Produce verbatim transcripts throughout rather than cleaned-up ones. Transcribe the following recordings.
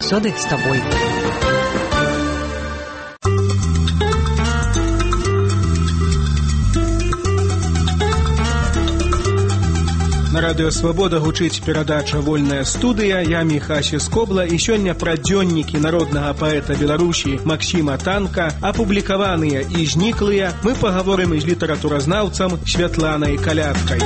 заўсёды з табой. На радыё «Свабода» гучыць перадача «Вольная студыя». Я Міхась Скобла, і сёння пра дзённікі народнага паэта Беларусі Максіма Танка, апублікаваныя і зніклыя, мы пагаворым з літаратуразнаўцам Святланай Калядкай.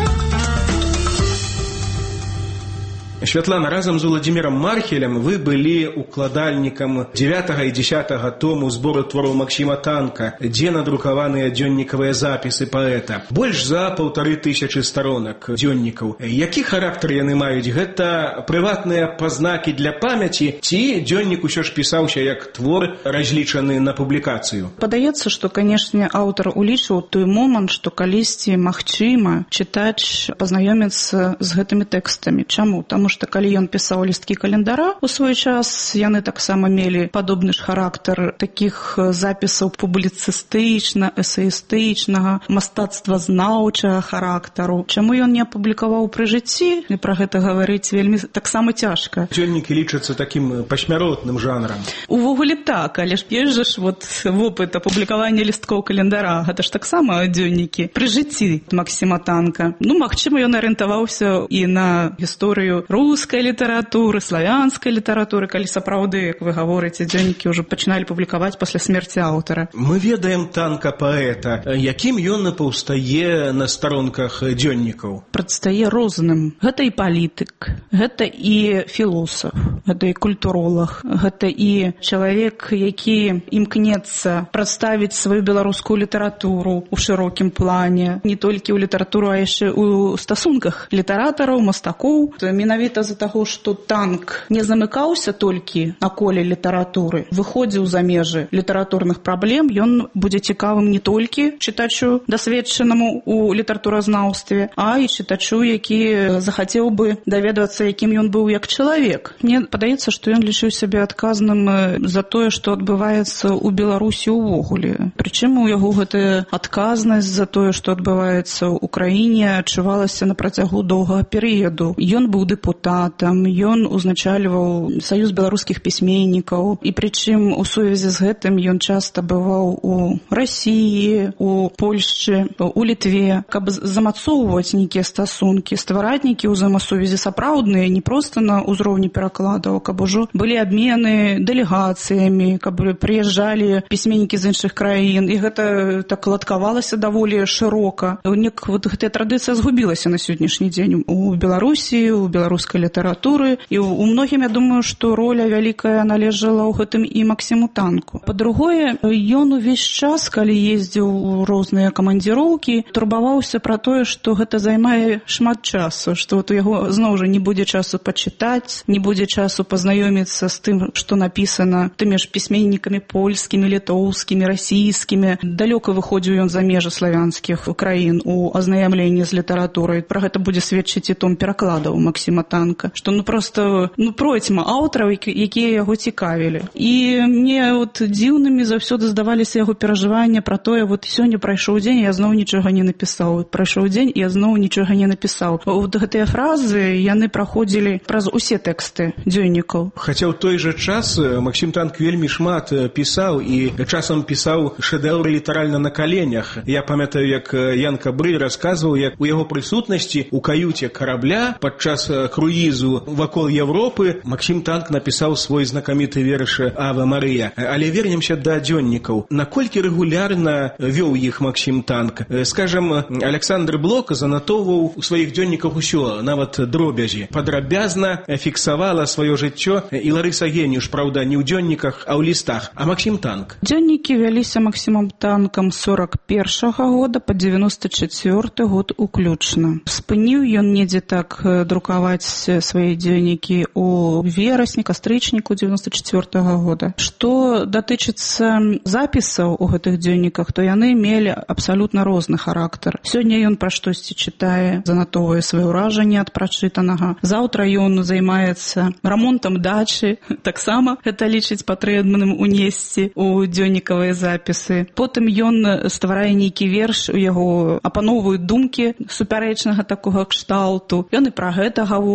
Святлана, разам з Уладзімірам Мархелем вы былі укладальнікам дзевятага і дзесятага тому збору твораў Максіма Танка, дзе надрукаваныя дзённікавыя запісы паэта. Больш за паўтары тысячы старонак дзённікаў. Які характар яны маюць? Гэта прыватныя пазнакі для памяці, ці дзённік усё ж пісаўся як твор, разлічаны на публікацыю? Падаецца, што, канешне, аўтар улічваў той момант, што калісьці магчыма чытач пазнаёміцца з гэтымі тэкстамі. Чаму? Таму што калі ён пісаў лісткі календара у свой час, яны таксама мелі падобны ж характар такіх запісаў публіцыстычна, эсеістычнага, мастацтвазнаўчага характару. Чаму ён не апублікаваў пры жыцці? І пра гэта гаварыць вельмі таксама цяжка. Дзённікі лічацца такім пасмяротным жанрам. Увогуле так, але ж ёсць жа ж вот вопыт апублікавання лісткоў календара. Гэта ж таксама дзённікі пры жыцці Максіма Танка. Ну, магчыма, ён арыентаваўся і на гісторыю рускай літаратуры, славянскай літаратуры, калі сапраўды, як вы гаворыце, дзённікі ўжо пачыналі публікаваць пасля смерці аўтара. Мы ведаем Танка паэта. Якім ён паўстае на старонках дзённікаў? Прадстае розным. Гэта і палітык, гэта і філосаф, гэта і культуролог, гэта і чалавек, які імкнецца прадставіць сваю беларускую літаратуру ў шырокім плане, не толькі ў літаратуру, а яшчэ ў стасунках літаратараў, мастакоў. Менавіта з-за таго, што Танк не замыкаўся толькі на коле літаратуры, выходзіў за межы літаратурных праблем, ён будзе цікавым не толькі чытачу дасведчанаму ў літаратуразнаўстве, а і чытачу, які захацеў бы даведвацца, якім ён быў як чалавек. Мне падаецца, што ён лічыў сябе адказным за тое, што адбываецца ў Беларусі ўвогуле. Прычым у яго гэтая адказнасць за тое, што адбываецца ў краіне, адчувалася на працягу доўгага перыяду. Ён быў дэпутатам, ён узначальваў саюз беларускіх пісьменнікаў, і прычым у сувязі з гэтым ён часта бываў у Расіі, у Польшчы, у Літве, каб замацоўваць нейкія стасункі, ствараць нейкія ўзаемасувязі сапраўдныя, не проста на ўзроўні перакладаў, каб ужо былі абмены дэлегацыямі, каб прыязджалі пісьменнікі з іншых краін, і гэта так ладкавалася даволі шырока. Нек вот гэтая традыцыя згубілася на сённяшні дзень у Беларусі, у беларускай літаратуры, і у многім, я думаю, што роля вялікая належала ў гэтым і Максіму Танку. Па-другое, ён увесь час, калі ездзіў у розныя камандзіроўкі, турбаваўся пра тое, што гэта займае шмат часу, што вот у яго зноў жа не будзе часу пачытаць, не будзе часу пазнаёміцца з тым, што напісана тымі ж пісьменнікамі польскімі, літоўскімі, расійскімі. Далёка выходзіў ён за межы славянскіх краін у азнаямленні з літаратурай. Пра гэта будзе сведчыць і том перакладаў Максіма Танка, што ну просто ну процьма аўтараў, якія яго цікавілі. І мне вот дзіўнымі заўсёды здаваліся яго перажывання пра тое, вот сёння прайшоў дзень, я зноў нічога не напісаў. Прайшоў дзень, я зноў нічога не напісаў. Вот гэтыя фразы, яны праходзілі праз усе тэксты дзённікаў. Хаця ў той жа час Максім Танк вельмі шмат пісаў, і часам пісаў шэдэўры літаральна на каленях. Я памятаю, як Ян Кабрыль расказваў, як у яго прысутнасці у каюце карабля падчас круізу вакол Европы Максім Танк напісаў свой знакаміты верш «Ава Марыя». Але вернемся да дзённікаў. Наколькі рэгулярна вёў іх Максім Танк? Скажам, Александр Блок занатоўваў у сваіх дзённіках усё, нават дробязі. Падрабязна фіксавала сваё жыццё і Ларыса Геніш, праўда, не ў дзённіках, а ў лістах. А Максім Танк? Дзённікі вяліся Максімам Танкам з сорок першага года па дзевяносто чацвёрты год уключна. Спыніў ён недзе так друкаваць свае дзённікі у верасні, кастрычніку дзевяносто чацвёртага года. Што датычыцца запісаў у гэтых дзённіках, то яны мелі абсалютна розны характар. Сёння ён пра штосьці чытае, занатоўвае свае ўражанні ад прачытанага. Заўтра ён займаецца рамонтам дачы, таксама гэта лічыць патрэбным унесці у дзённікавыя запісы. Потым ён стварае нейкі верш, у яго апаноўваюць думкі супярэчнага такога кшталту. Ён і пра гэта гаворыць.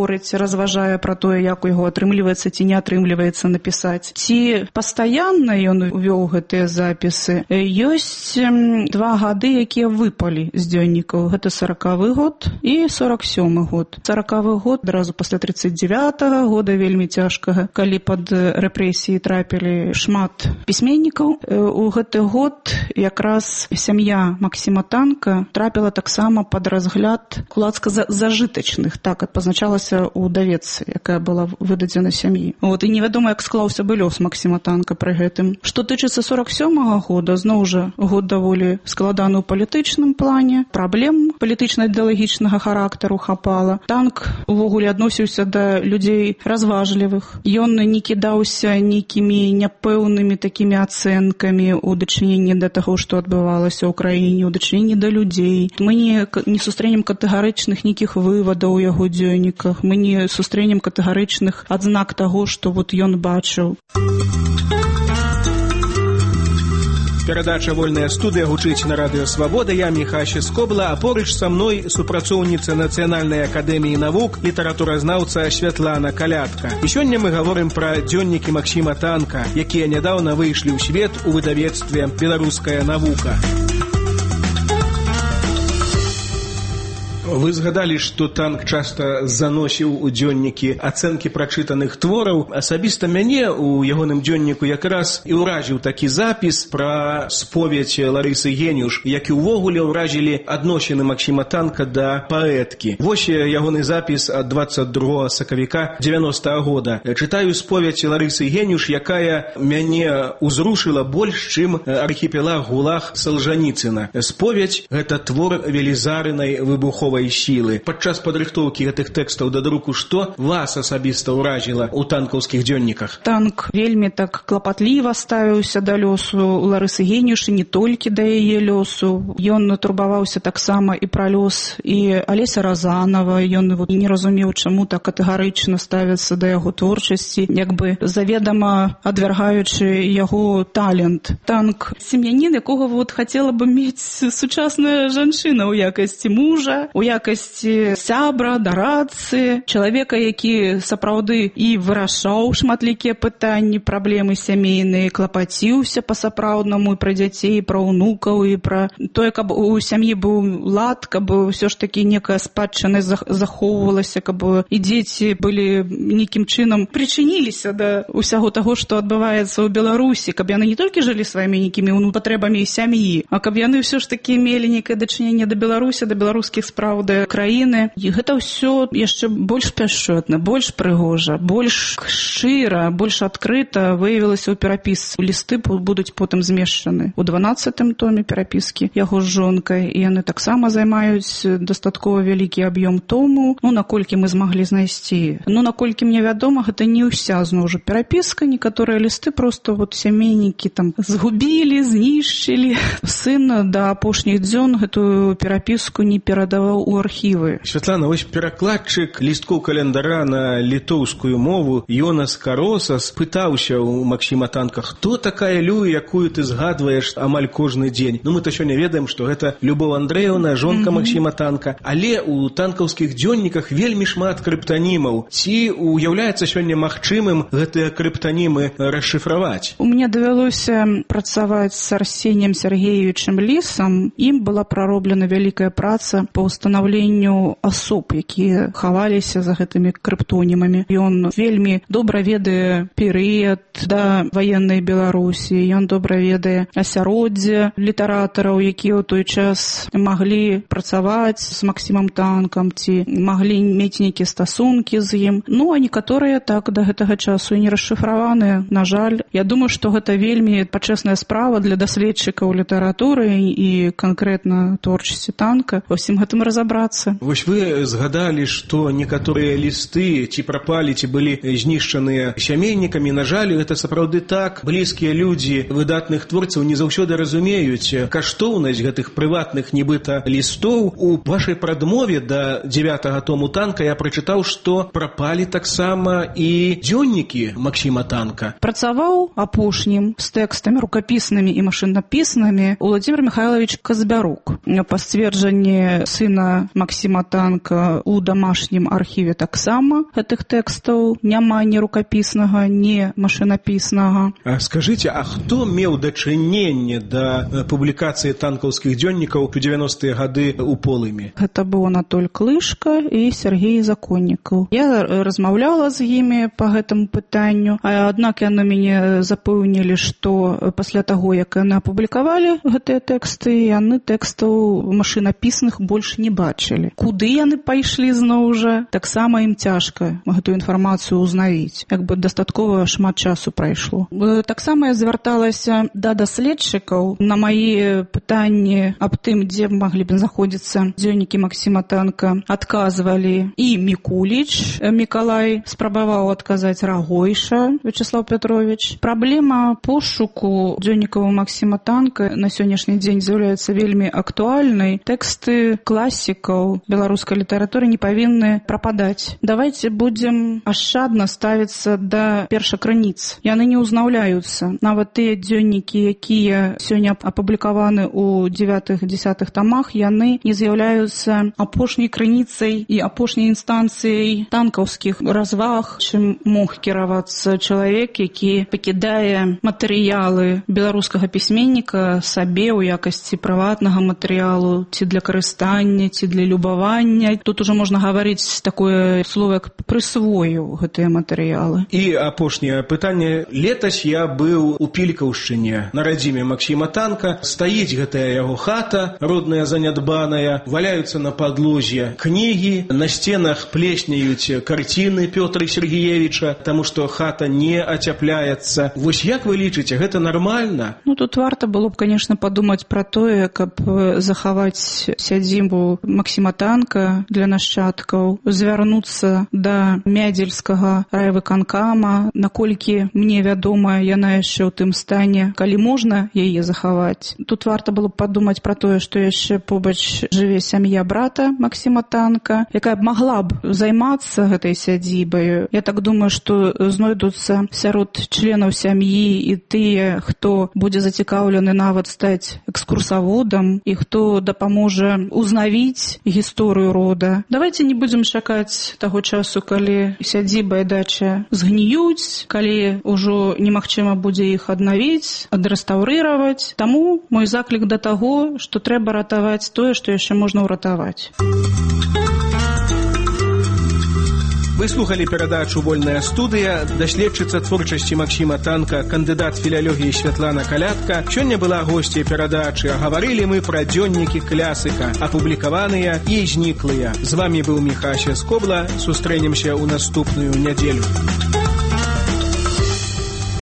гаворыць, разважае пра тое, як у яго атрымліваецца ці не атрымліваецца напісаць. Ці пастаянна ён вёў гэтыя запісы? Ёсць два гады, якія выпалі з дзённікаў. Гэта саракавы год і сорак сёмы год. Саракавы год адразу пасля тридцать девятага года вельмі цяжкага, калі пад рэпрэсіі трапілі шмат пісьменнікаў. У гэты год якраз сям'я Максіма Танка трапіла таксама пад разгляд кулацка зажытачных, так пазначалася ў даведцы, якая была выдадзена сям'і. Вот, і невядома, як склаўся бы лёс Максіма Танка пры гэтым. Што тычыцца сорак сёмага года, зноў жа год даволі складаны ў палітычным плане, праблем палітычна-ідэалагічнага характару хапала. Танк увогуле адносіўся да людзей разважлівых. Ён не кідаўся нейкімі няпэўнымі такімі ацэнкамі ў дачыненні да таго, што адбывалася ў краіне, ў дачыненні да людзей. Мы не, не сустрэнем катэгарычных нейкіх вывадаў у яго дзённіках, мы не сустрэнем катэгарычных адзнак таго, што вот ён бачыў. Перадача «Вольная студыя» гучыць на радыё «Свабода». Я Міхася Скобла, а поруч са мной супрацоўніца Нацыянальнай акадэміі навук, літаратуразнаўца Святлана Калятка. І сёння мы гаворым пра дзённікі Максіма Танка, якія нядаўна выйшлі ў свет у выдавецтве «Беларуская навука». Вы згадалі, што Танк часта заносіў у дзённікі ацэнкі прачытаных твораў. Асабіста мяне у ягоным дзённіку якраз і ўражіў такі запіс пра споведь Ларысы Геніуш, які ўвогуле ўражілі адносіны Максіма Танка да паэткі. Вось ягоны запіс ад двадцать другога сакавіка дзевяностага года. Чытаю споведь Ларысы Геніуш, якая мяне ўзрушыла больш, чым архіпелаг ГУЛАГ Салжаніцына. Споведь — гэта твор велізарнай выбуховай сілы. Падчас падрыхтоўкі гэтых тэкстаў да друку што вас асабіста ўражіла ў танкаўскіх дзённіках? Танк вельмі так клапатліва ставіўся да лёсу Ларысы Геніуш, і не толькі да яе лёсу. Ён турбаваўся таксама і пра лёс і Алеся Разанова. Ён вот не разумеў, чаму так катэгарычна ставіцца да яго творчасці, як бы заведама адвяргаючы яго талент. Танк — сем'янін, якога вот хацела бы мець сучасная жанчына ў якасці мужа, у якасці сябра, дарадцы, чалавека, які сапраўды і вырашаў шматлікія пытанні, праблемы сямейныя, клапаціўся па-сапраўднаму і пра дзяцей, і пра ўнукаў, і пра тое, каб у сям'і быў лад, каб ўсё ж такі некая спадчыннасць захоўвалася, каб і дзеці былі нейкім чынам прычыніліся да ўсяго таго, што адбываецца ў Беларусі, каб яны не толькі жылі сваімі нейкімі патрэбамі сям'і, а каб яны ўсё ж такі мелі нейкае дачыненне да Беларусі, да беларускіх спраў, да краіны. І гэта ўсё яшчэ больш пяшчотна, больш прыгожа, больш шчыра, больш адкрыта выявілася ў перапісцы. Лісты будуць потым змешчаны ў дванаццатым томе перапіскі яго з жонкай, і яны таксама займаюць дастаткова вялікі аб'ём тому, ну, наколькі мы змаглі знайсці. Ну, наколькі мне вядома, гэта не ўся, зноў жа, перапіска, некаторыя лісты просто вот сямейнікі там згубілі, знішчылі. Сын да апошніх дзён гэтую перапіску не перадаваў у архівы. Святлана, вось перакладчык лісткоў календара на літоўскую мову Йонас Каросас пытаўся ў Максіма Танка, хто такая Люя, якую ты згадваеш амаль кожны дзень. Ну, мы-то сёння ведаем, што гэта Любоў Андрэевна, жонка mm-hmm. Максіма Танка, але ў танкаўскіх дзённіках вельмі шмат крыптанімаў. Ці уяўляецца сёння магчымым гэтыя крыптанімы расшыфраваць? У мяне давялося працаваць з Арсеніем Сергеевичем Лісам. Ім была прароблена вялікая праца па ўстанаўленню асоб, якія хаваліся за гэтымі крыптонімамі. Ён вельмі добра ведае перыяд да ваеннай Беларусі, ён добра ведае асяроддзе літаратараў, якія ў той час маглі працаваць з Максімам Танкам ці маглі мець нейкія стасункі з ім. Ну, а некаторыя так да гэтага часу і не расшыфраваныя, на жаль. Я думаю, што гэта вельмі пачэсная справа для даследчыкаў літаратуры і канкрэтна творчасці Танка ва ўсім гэтым разабрацца. Вось вы згадалі, што некаторыя лісты ці прапалі, ці былі знішчаныя сямейнікамі. На жаль, гэта сапраўды так. Блізкія людзі выдатных творцаў не заўсёды разумеюць каштоўнасць гэтых прыватных нібыта лістоў. У вашай прадмове да дзевятага тому Танка я прачытаў, што прапалі таксама і дзённікі Максіма Танка. Працаваў апошнім з тэкстамі рукапіснымі і машынапіснымі Уладзімир Михайлович Казбярук. Па сцверджанні сына дзённіка Максіма Танка у дамашнім архіве таксама гэтых тэкстаў няма ні рукапіснага, ні машынапіснага. А скажыце, а хто меў дачыненне да публікацыі танкаўскіх дзённікаў у дзевяностыя гады ў полымі? Гэта быў Анатоль Клышка і Сергей Законнікаў. Я размаўляла з імі па гэтаму пытанню, а аднак яны мяне запэўнілі, што пасля таго, як яны апублікавалі гэтыя тэксты, яны тэкстаў машынапісных больш не бачылі. Куды яны пайшлі зноў жа, таксама ім цяжка гэтую інфармацыю ўзнавіць. Як бы дастаткова шмат часу прайшло. Таксама я звярталася да даследчыкаў на мае пытанні аб тым, дзе маглі б знаходзіцца дзённікі Максіма Танка. Адказвалі і Мікуліч Мікалай, спрабаваў адказаць Рагойша Вячеслав Петрович. Праблема пошуку дзённікаў Максіма Танка на сённяшні дзень з'яўляецца вельмі актуальнай. Тэксты класікаў беларускай літаратуры не павінны прападаць. Давайце будзем ашчадна ставіцца да першакрыніц. Яны не ўзнаўляюцца. Нават тыя дзённікі, якія сёння апублікаваны ў дзевятых-дзесятых тамах, яны не з'яўляюцца апошняй крыніцай і апошняй інстанцыяй танкаўскіх разваг, чым мог кіравацца чалавек, які пакідае матэрыялы беларускага пісьменніка сабе ў якасці прыватнага матэрыялу, ці для карыстання, ці для любавання. Тут ужо можна гаварыць такое слово, як прысвоіў гэтыя матэрыялы. І апошняе пытанне. Летась я быў у Пількаўшчыне на радзіме Максіма Танка. Стаіць гэтая яго хата, родная занядбаная, валяюцца на падлозе кнігі, на сценах плесняюць карціны Пётра Сергеевича, таму што хата не ацяпляецца. Вось як вы лічыце, гэта нармальна? Ну, тут варта было б, конечно, падумаць пра тое, каб захаваць сядзібу Максіма Танка для нашчадкаў, звярнуцца да Мядзельскага райвыканкама, наколькі мне вядома, яна яшчэ ў тым стане, калі можна яе захаваць. Тут варта было б падумаць пра тое, што яшчэ побач жыве сям'я брата Максіма Танка, якая б магла б займацца гэтай сядзібай. Я так думаю, што знойдуцца сярод членаў сям'і і тыя, хто будзе зацікаўлены нават стаць экскурсаводам і хто дапаможа узнавіць гісторыю рода. Давайце не будзем чакаць таго часу, калі сядзіба і дача згніюць, калі ўжо немагчыма будзе іх аднавіць, адрэстаўрыраваць. Таму мой заклік да таго, што трэба ратаваць тое, што яшчэ можна ўратаваць. Вы слухали перадачу «Вольная студыя». Даследчыца творчасці Максіма Танка, кандыдат філалогіі Святлана Калятка. Сёння была госцей перадачы, а гаварылі мы пра дзённікі класіка, апублікаваныя і зніклыя. З вамі быў Міхася Скобла. Сустрэнемся ў наступную нядзелю.